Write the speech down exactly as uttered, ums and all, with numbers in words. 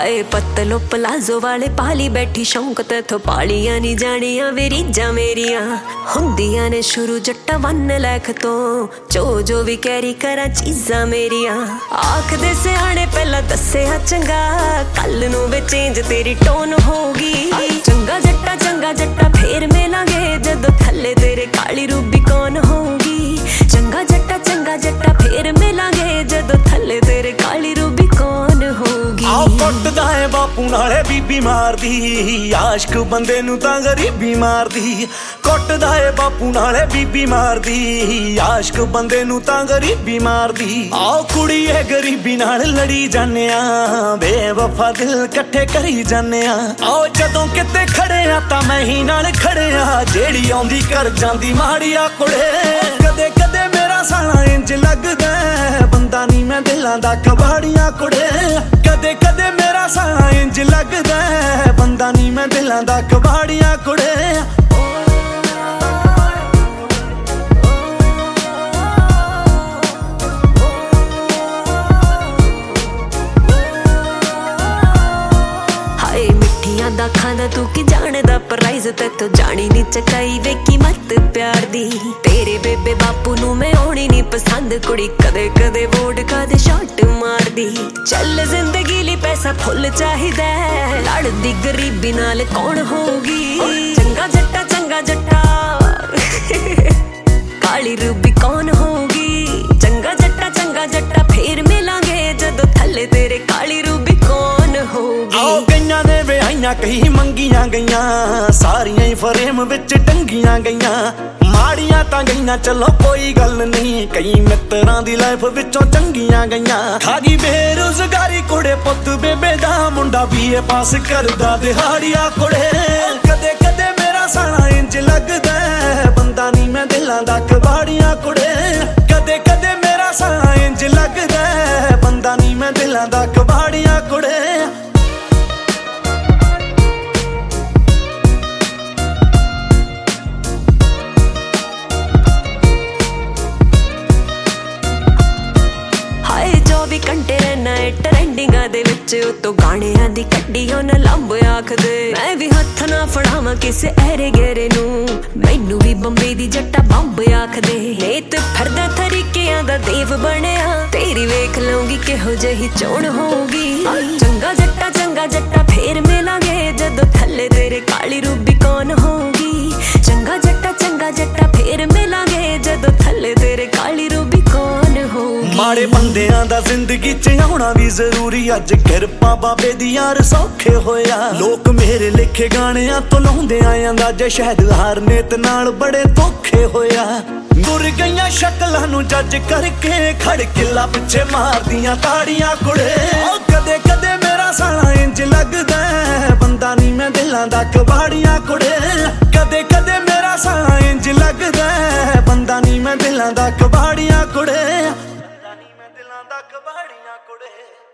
हाय पतलो palazzo वाले पाली बैठी शौक तैथों पालियां नी जानियां वे रीझां मेरियां हुंदियां ने शुरू जट्टा वन लैख तो जो जो भी कैरी करा चीज़ां मेरियां आखदे सियाणे पहला दस्सिया चंगा कल नूं वे चेंज तेरी टोन होगी चंगा जट्टा चंगा जट्टा फेर मिलांगे जदों थल्ले तेरे काली रूबी कौन होगी चंगा जट्टा चंगा जट्टा फेर मिलांगे जदों थल्ले तेरे काली रूबी कौन होगी आओ कुटदा है बापू नाले बीबी मारदी आशिक बंदे नूं तां गरीबी मारदी कुटदा है बापू नाले बीबी मारदी आशिक बंदे नूं तां गरीबी मारदी आओ कुड़ीए गरीबी नाल लड़ी जाने आ बेवफा दिल कट्ठे करी जाने आ आओ जदों किते खड़े आ तां मैं ही नाल खड़े आ जेड़ी आउंदी कर जांदी माड़िया कुड़े कदे कदे मेरा साला इंज लगदा बंदा नी मैं दिलां दा कबाड़ियां कुड़े कदे कदे मेरा साला इंज लगदा बंदा नी मैं दिलां दा कबाड़ियां कुड़े दा खांदा तू की जानदा प्राइज तैथों जानी नी चकाई वे कीमत प्यार दी तेरे बेबे बापू नू मैं होनी नी पसंद कुड़ी कदे कदे वोडका दे शॉट मार दी चल जिंदगी ली पैसा फुल चाहिदा लड़दी गरीबी नाल कौन होगी चंगा जट्टा चंगा जट्टा काली रूबी कौन होगी चंगा जट्टा चंगा जट्टा फेर मिलांगे जदों थल्ले तेरे काली रूबी कौन होगी आओ गईयां ने विआहियां कई मंगियां गईयां सारियां ही फरेम विच टंगियां गईयां माड़ियां तां गईयां चलो कोई गल नहीं कई मित्रां दी लाइफ विचों चंगियां गईयां खागी बेरोजगारी कुड़े पुੱਤ बेबे दा मुंडा बीए पास करदा दिहाड़िया कुड़े कदे कदे मेरा साला इंज लगदा बंदा नी मैं दिलां दा कबाड़ियां कुड़े कदे कदे मेरा साला इंज लगदा बंदा नी मैं दिलां दा कबाड़ियां कुड़े चौबी घंटे रहना है ट्रेंडिंगां दे विच उतों गाणियां दी कड्डी उन्हां लंब आखदे मैं भी हत्थ ना फड़ावां किसे ऐरे गेरे नूं मैनू भी बंबे दी जट्टा बंब आखदे नेत फरदा तरीकियां दा देव बणिया तेरी वेख लूंगी किहो जही चोण होगी चंगा जट्टा चंगा जट्टा फेर मिलांगे जदों थल्ले तेरे काली रूबी कौन होगी चंगा जट्टा चंगा जट्टा फेर मिलांगे जदों थल्ले तेरे काली रूबी कौन होगी माड़े बंदियां दा जिंदगी च आउणा भी जरूरी अज किरपा बाबे दी यार सौखे होया लोक मेरे लिखे गाणियां तो लाउंदे आंदा जे शायद हार नेत नाल बड़े धोखे होया मुर गईयां शक्लां नूं जज करके खड़ किला पिछे मारदियां ताड़ियां कुड़े कदे कदे मेरा साला इंज लगदा बंदा नी मैं दिलां दा कबाड़ियां कुड़े कदे कदे मेरा साला इंज लगदा बंदा नी मैं दिलां दा कबाड़ियां कुड़े दा कबाड़ियां कुड़े।